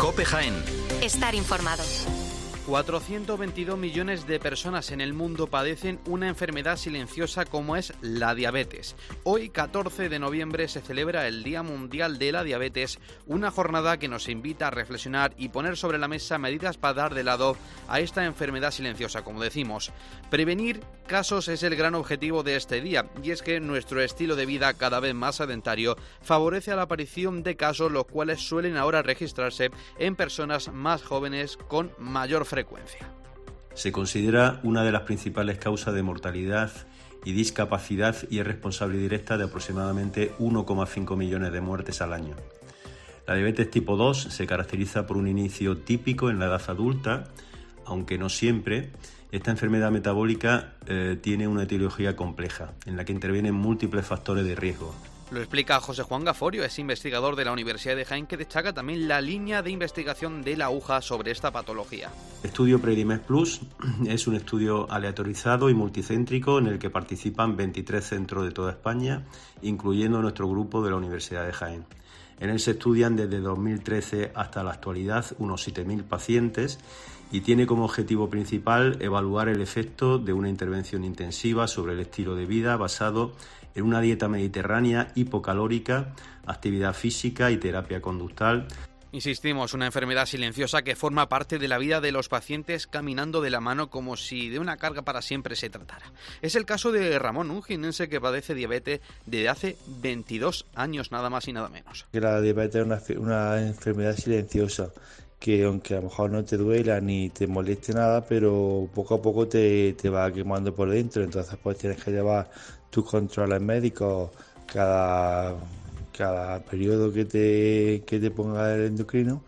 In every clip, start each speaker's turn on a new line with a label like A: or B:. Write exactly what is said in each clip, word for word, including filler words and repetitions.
A: COPE Jaén.
B: Estar informado.
C: cuatrocientos veintidós millones de personas en el mundo padecen una enfermedad silenciosa como es la diabetes. Hoy, catorce de noviembre, se celebra el Día Mundial de la Diabetes, una jornada que nos invita a reflexionar y poner sobre la mesa medidas para dar de lado a esta enfermedad silenciosa, como decimos. Prevenir casos es el gran objetivo de este día, y es que nuestro estilo de vida cada vez más sedentario favorece a la aparición de casos los cuales suelen ahora registrarse en personas más jóvenes con mayor frecuencia.
D: Se considera una de las principales causas de mortalidad y discapacidad y es responsable directa de aproximadamente uno coma cinco millones de muertes al año. La diabetes tipo dos se caracteriza por un inicio típico en la edad adulta, aunque no siempre. Esta enfermedad metabólica eh, tiene una etiología compleja, en la que intervienen múltiples factores de riesgo.
C: Lo explica José Juan Gaforio, es investigador de la Universidad de Jaén, que destaca también la línea de investigación de la aguja sobre esta patología.
D: El estudio Predimed Plus es un estudio aleatorizado y multicéntrico en el que participan veintitrés centros de toda España, incluyendo nuestro grupo de la Universidad de Jaén. En él se estudian desde dos mil trece hasta la actualidad unos siete mil pacientes y tiene como objetivo principal evaluar el efecto de una intervención intensiva sobre el estilo de vida basado en una dieta mediterránea hipocalórica, actividad física y terapia conductal.
C: Insistimos, una enfermedad silenciosa que forma parte de la vida de los pacientes caminando de la mano como si de una carga para siempre se tratara. Es el caso de Ramón, un jienense que padece diabetes desde hace veintidós años, nada más y nada menos.
E: La diabetes es una, una enfermedad silenciosa que aunque a lo mejor no te duela ni te moleste nada, pero poco a poco te, te va quemando por dentro, entonces pues tienes que llevar tus controles médicos cada, cada periodo que te, que te ponga el endocrino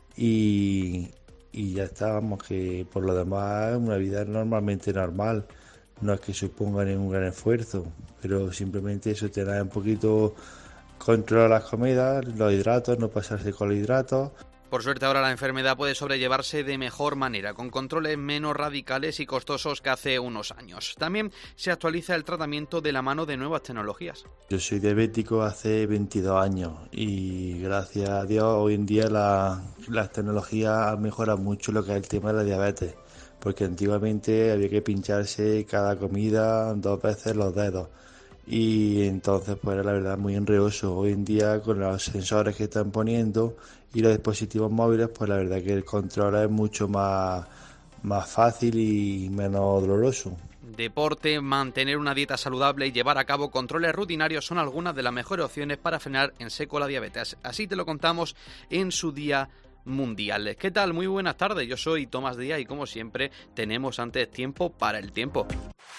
E: y, y ya está, vamos, que por lo demás una vida normalmente normal, no es que suponga ningún gran esfuerzo, pero simplemente eso, tener un poquito control las comidas, los hidratos, no pasarse con los hidratos.
C: Por suerte ahora la enfermedad puede sobrellevarse de mejor manera, con controles menos radicales y costosos que hace unos años. También se actualiza el tratamiento de la mano de nuevas tecnologías.
E: Yo soy diabético hace veintidós años y gracias a Dios hoy en día la, las tecnologías han mejorado mucho lo que es el tema de la diabetes, porque antiguamente había que pincharse cada comida dos veces los dedos. Y entonces pues era la verdad muy enredoso. Hoy en día con los sensores que están poniendo y los dispositivos móviles, pues la verdad que el control es mucho más, más fácil y menos doloroso.
C: Deporte, mantener una dieta saludable y llevar a cabo controles rutinarios son algunas de las mejores opciones para frenar en seco la diabetes. Así te lo contamos en su día mundial. ¿Qué tal? Muy buenas tardes, yo soy Tomás Díaz y como siempre tenemos antes tiempo para el tiempo.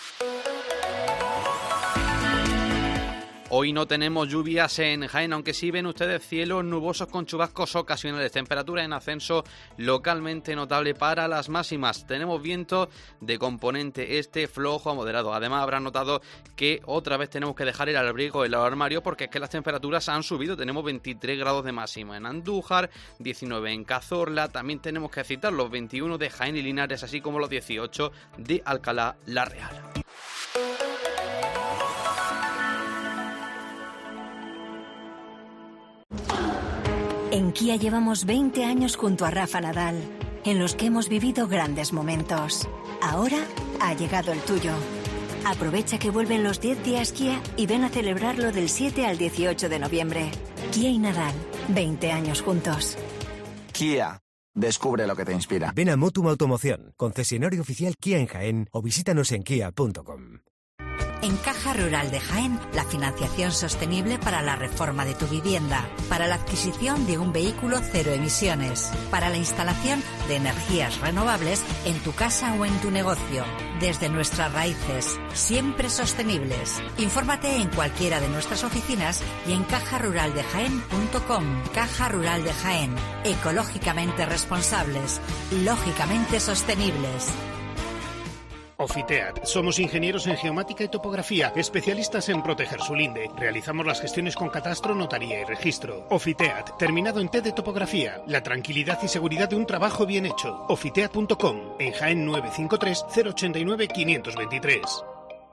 C: Hoy no tenemos lluvias en Jaén, aunque sí ven ustedes cielos nubosos con chubascos ocasionales, temperatura en ascenso localmente notable para las máximas. Tenemos viento de componente este flojo a moderado. Además habrán notado que otra vez tenemos que dejar el abrigo en el armario porque es que las temperaturas han subido. Tenemos veintitrés grados de máxima en Andújar, diecinueve en Cazorla, también tenemos que citar los veintiuno de Jaén y Linares, así como los dieciocho de Alcalá la Real.
F: En Kia llevamos veinte años junto a Rafa Nadal, en los que hemos vivido grandes momentos. Ahora ha llegado el tuyo. Aprovecha que vuelven los diez días Kia y ven a celebrarlo del siete al dieciocho de noviembre. Kia y Nadal, veinte años juntos.
G: Kia, descubre lo que te inspira.
H: Ven a Motum Automoción, concesionario oficial Kia en Jaén o visítanos en kia punto com.
I: En Caja Rural de Jaén, la financiación sostenible para la reforma de tu vivienda, para la adquisición de un vehículo cero emisiones, para la instalación de energías renovables en tu casa o en tu negocio. Desde nuestras raíces, siempre sostenibles. Infórmate en cualquiera de nuestras oficinas y en caja rural de jaén punto com. Caja Rural de Jaén, ecológicamente responsables, lógicamente sostenibles.
J: Ofiteat. Somos ingenieros en geomática y topografía, especialistas en proteger su linde. Realizamos las gestiones con catastro, notaría y registro. Ofiteat, terminado en T de topografía. La tranquilidad y seguridad de un trabajo bien hecho. Ofiteat punto com. En Jaén nueve cinco tres, cero ocho nueve, cinco dos tres.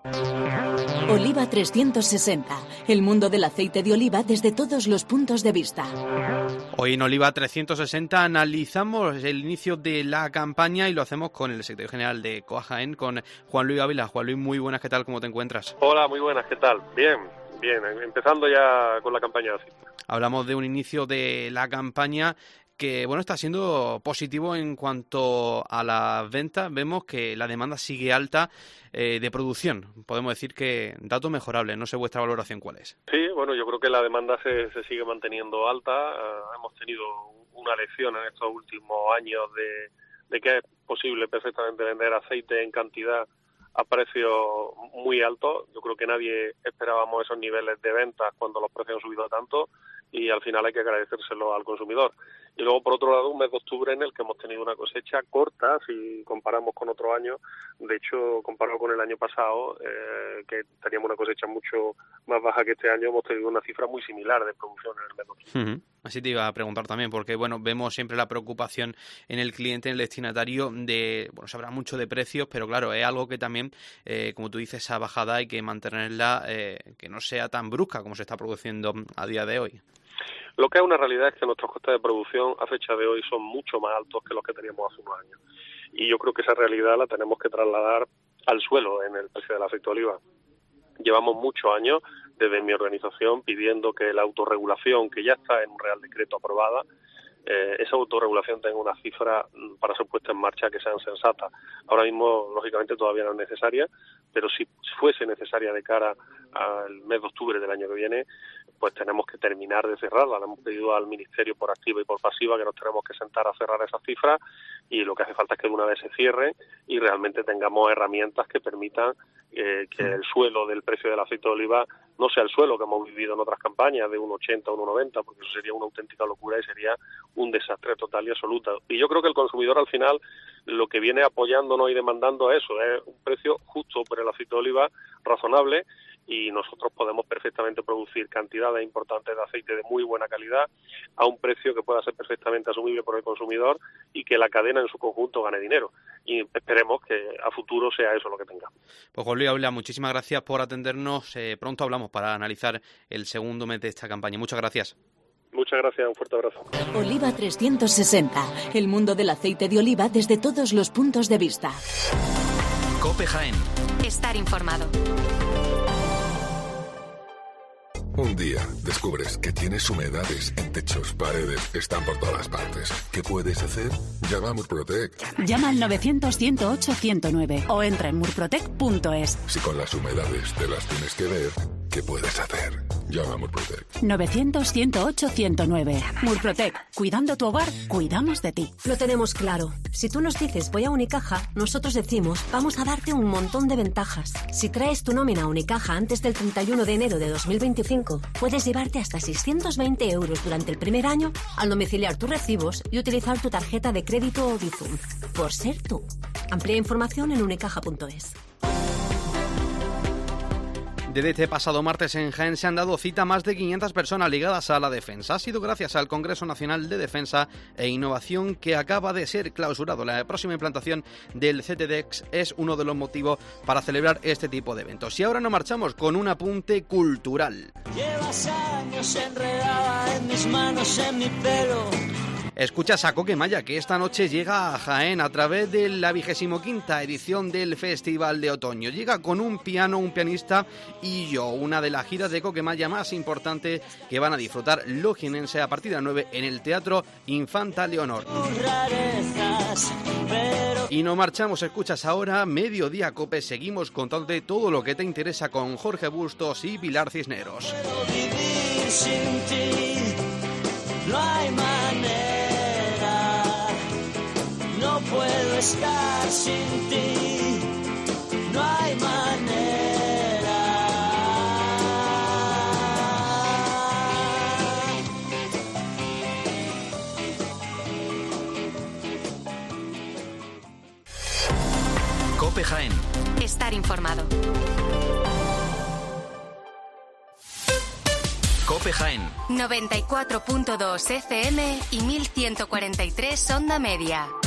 A: Oliva trescientos sesenta, el mundo del aceite de oliva desde todos los puntos de vista.
C: Hoy en Oliva trescientos sesenta analizamos el inicio de la campaña y lo hacemos con el secretario general de C O A Jaén, con Juan Luis Ávila. Juan Luis, muy buenas, ¿qué tal? ¿Cómo te encuentras?
B: Hola, muy buenas, ¿qué tal? Bien, bien, empezando ya con la campaña de aceite.
C: Hablamos de un inicio de la campaña que, bueno, está siendo positivo en cuanto a las ventas. Vemos que la demanda sigue alta eh, de producción. Podemos decir que datos mejorables. No sé vuestra valoración cuál es.
B: Sí, bueno, yo creo que la demanda se, se sigue manteniendo alta. Uh, hemos tenido una lección en estos últimos años de, de que es posible perfectamente vender aceite en cantidad a precios muy altos. Yo creo que nadie esperábamos esos niveles de ventas cuando los precios han subido tanto, y al final hay que agradecérselo al consumidor. Y luego, por otro lado, un mes de octubre en el que hemos tenido una cosecha corta, si comparamos con otros años. De hecho, comparado con el año pasado, eh, que teníamos una cosecha mucho más baja que este año, hemos tenido una cifra muy similar de producción en el mes de octubre.
C: Uh-huh. Así te iba a preguntar también, porque bueno, vemos siempre la preocupación en el cliente, en el destinatario, de, bueno, se habla mucho de precios, pero claro, es algo que también, eh, como tú dices, esa bajada hay que mantenerla, eh, que no sea tan brusca como se está produciendo a día de hoy.
B: Lo que es una realidad es que nuestros costes de producción a fecha de hoy son mucho más altos que los que teníamos hace unos años. Y yo creo que esa realidad la tenemos que trasladar al suelo en el precio del aceite de oliva. Llevamos muchos años desde mi organización pidiendo que la autorregulación, que ya está en un Real Decreto aprobada, eh, esa autorregulación tenga una cifra para ser puesta en marcha que sean sensatas. Ahora mismo, lógicamente, todavía no es necesaria, pero si fuese necesaria de cara al mes de octubre del año que viene, pues tenemos que terminar de cerrarla. Le hemos pedido al Ministerio por activa y por pasiva que nos tenemos que sentar a cerrar esas cifras, y lo que hace falta es que de una vez se cierre y realmente tengamos herramientas que permitan eh, que el suelo del precio del aceite de oliva no sea el suelo que hemos vivido en otras campañas de uno ochenta o uno noventa, porque eso sería una auténtica locura y sería un desastre total y absoluto. Y yo creo que el consumidor al final lo que viene apoyándonos y demandando es eso, es un precio justo por el aceite de oliva, razonable, y nosotros podemos perfectamente producir cantidades importantes de aceite de muy buena calidad a un precio que pueda ser perfectamente asumible por el consumidor y que la cadena en su conjunto gane dinero. Y esperemos que a futuro sea eso lo que tenga.
C: Pues Juan Luis Ávila, muchísimas gracias por atendernos. Eh, pronto hablamos para analizar el segundo mes de esta campaña. Muchas gracias.
B: Muchas gracias, un fuerte abrazo.
A: Oliva trescientos sesenta, el mundo del aceite de oliva desde todos los puntos de vista.
K: COPE Jaén.
L: Estar informado.
M: Un día descubres que tienes humedades en techos, paredes, están por todas partes. ¿Qué puedes hacer? Llama a Murprotec.
N: Llama al novecientos, ciento ocho, ciento nueve o entra en murprotec punto es.
M: Si con las humedades te las tienes que ver, ¿qué puedes hacer? Llama a Murprotec.
N: novecientos, ciento ocho, ciento nueve. Murprotec. Cuidando tu hogar, cuidamos de ti.
O: Lo tenemos claro. Si tú nos dices voy a Unicaja, nosotros decimos vamos a darte un montón de ventajas. Si traes tu nómina a Unicaja antes del treinta y uno de enero de dos mil veinticinco, puedes llevarte hasta seiscientos veinte euros durante el primer año al domiciliar tus recibos y utilizar tu tarjeta de crédito o Bizum. Por ser tú. Amplia información en unicaja punto es.
C: Desde este pasado martes en Jaén se han dado cita a más de quinientas personas ligadas a la defensa. Ha sido gracias al Congreso Nacional de Defensa e Innovación que acaba de ser clausurado. La próxima implantación del C T D E X es uno de los motivos para celebrar este tipo de eventos. Y ahora nos marchamos con un apunte cultural.
P: Llevas años enredada en mis manos, en mi pelo.
C: Escuchas a Coquemaya, que esta noche llega a Jaén a través de la vigésimo quinta edición del Festival de Otoño. Llega con un piano, un pianista y yo, una de las giras de Coquemaya más importantes que van a disfrutar los jienenses a partir de las nueve en el Teatro Infanta Leonor. Y nos marchamos, escuchas ahora Mediodía Cope. Seguimos contándote todo lo que te interesa con Jorge Bustos y Pilar Cisneros.
P: Puedo vivir sin ti, no hay manera. No puedo estar sin ti, no hay manera.
K: COPE Jaén.
L: Estar informado.
K: COPE Jaén.
L: noventa y cuatro punto dos F M y mil ciento cuarenta y tres onda media.